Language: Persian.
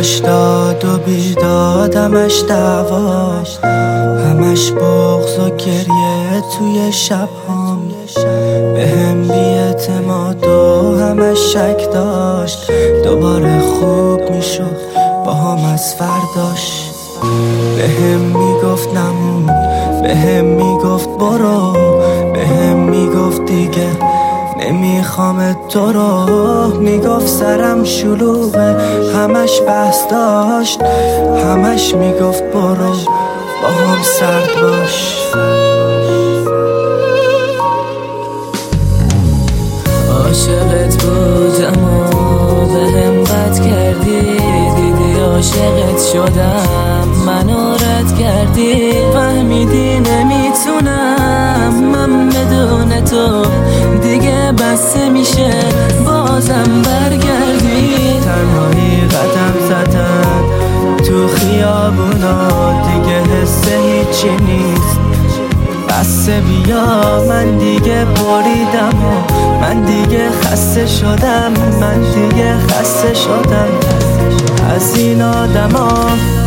همش داد و بیداد، همش دعوا، همش بغض و گریه توی شبهام، بهم بی‌اعتماد و همش شک داشت. دوباره خوب میشد باهام از فرداش. بهم میگفت نمون، بهم میگفت برو، بهم میگفت دیگه نمیخوام تو رو. میگفت سرم شلوغه، همش بحث داشت، همش میگفت برو باهام سرد باش. عاشقت بودم و بهم بد کردی، دیدی عاشقت شدم منو رد کردی. فهمیدی نمیتونم من بدون تو دیگه بسته میشه بازم برگردی. تنهایی قدم زدن تو خیابونا، دیگه حس هیچی نیست، بسته بیا. من دیگه بریدم و من دیگه خسته شدم، من دیگه خسته شدم از این آدما.